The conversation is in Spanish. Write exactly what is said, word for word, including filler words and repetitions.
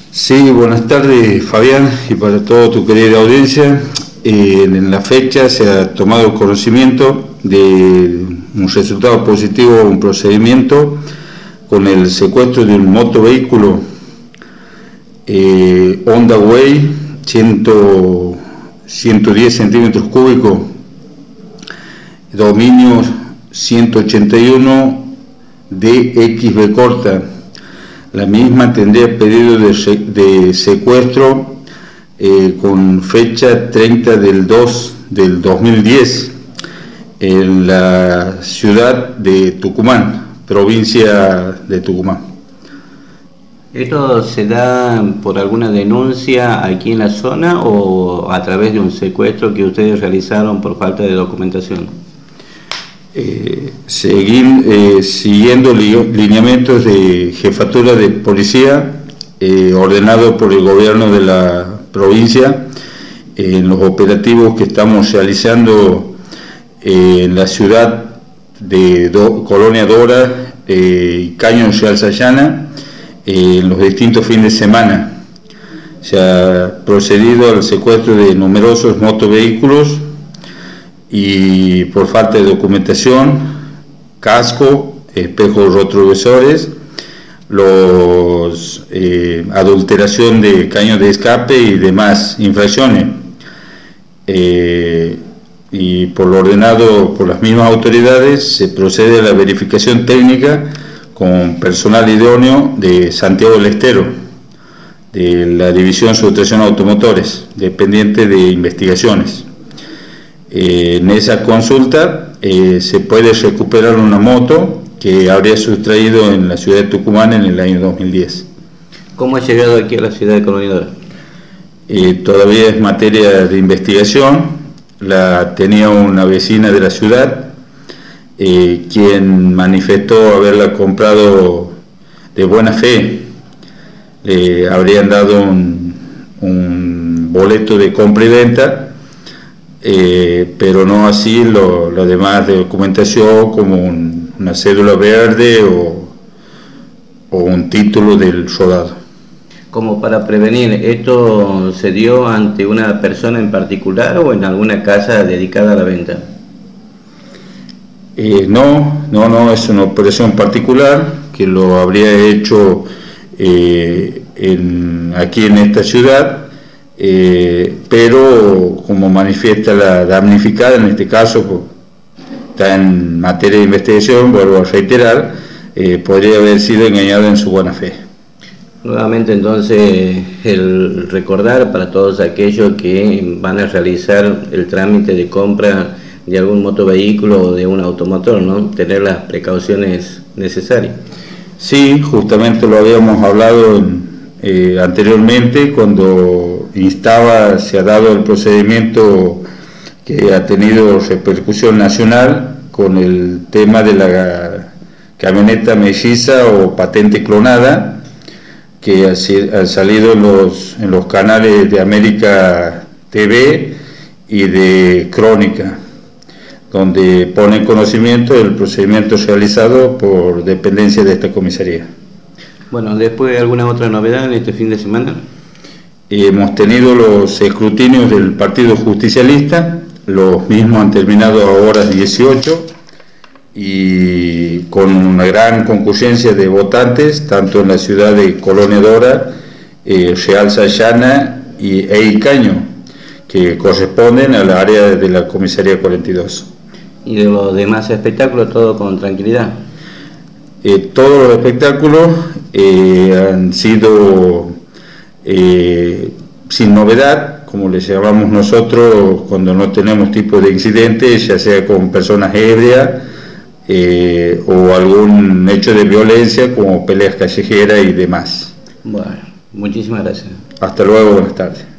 Sí, buenas tardes, Fabián, y para toda tu querida audiencia. Eh, en la fecha se ha tomado conocimiento de un resultado positivo, un procedimiento con el secuestro de un motovehículo eh, Honda Way ciento diez centímetros cúbicos, dominio ciento ochenta y uno D X B corta. La misma tendría pedido de, de secuestro eh, con fecha treinta del dos del dos mil diez en la ciudad de Tucumán, provincia de Tucumán. ¿Esto se da por alguna denuncia aquí en la zona o a través de un secuestro que ustedes realizaron por falta de documentación? Eh, seguir, eh, siguiendo li, lineamientos de jefatura de policía eh, ordenado por el gobierno de la provincia eh, en los operativos que estamos realizando eh, en la ciudad de Do, Colonia Dora y eh, Caño Real Sayana eh, en los distintos fines de semana. Se ha procedido al secuestro de numerosos motovehículos y por falta de documentación, casco, espejos retrovisores, los eh, adulteración de caños de escape y demás infracciones. Eh, y por lo ordenado por las mismas autoridades se procede a la verificación técnica con personal idóneo de Santiago del Estero, de la División de Sustracción Automotores, dependiente de investigaciones. Eh, en esa consulta eh, se puede recuperar una moto que habría sustraído en la ciudad de Tucumán en el año dos mil diez. ¿Cómo ha llegado aquí a la ciudad de Colonia Dora? Eh, todavía es materia de investigación. La tenía una vecina de la ciudad, eh, quien manifestó haberla comprado de buena fe. Le habrían dado un, un boleto de compra y venta, Eh, pero no así lo, lo demás de documentación como un, una cédula verde o, o un título del soldado. Como para prevenir, ¿esto se dio ante una persona en particular o en alguna casa dedicada a la venta? Eh, no, no, no, es una operación particular que lo habría hecho eh, en, aquí en esta ciudad. Eh, pero como manifiesta la damnificada, en este caso pues, está en materia de investigación, vuelvo a reiterar, eh, podría haber sido engañado en su buena fe. Nuevamente entonces el recordar para todos aquellos que van a realizar el trámite de compra de algún motovehículo o de un automotor, ¿no? Tener las precauciones necesarias. Sí, justamente lo habíamos hablado en, eh, anteriormente cuando instaba, se ha dado el procedimiento que ha tenido repercusión nacional con el tema de la camioneta melliza o patente clonada que ha, ha salido en los, en los canales de América T V y de Crónica, donde pone en conocimiento el procedimiento realizado por dependencia de esta comisaría. Bueno, después, ¿alguna otra novedad en este fin de semana? Hemos tenido los escrutinios del Partido Justicialista, los mismos han terminado a horas dieciocho y con una gran concurrencia de votantes, tanto en la ciudad de Colonia Dora, eh, Real Sayana y Eicaño, que corresponden al área de la comisaría cuarenta y dos. ¿Y de los demás espectáculos todo con tranquilidad? Eh, todos los espectáculos eh, han sido Eh, sin novedad, como les llamamos nosotros cuando no tenemos tipo de incidente, ya sea con personas ebrias eh, o algún hecho de violencia como peleas callejeras y demás. Bueno, muchísimas gracias. Hasta luego, buenas tardes.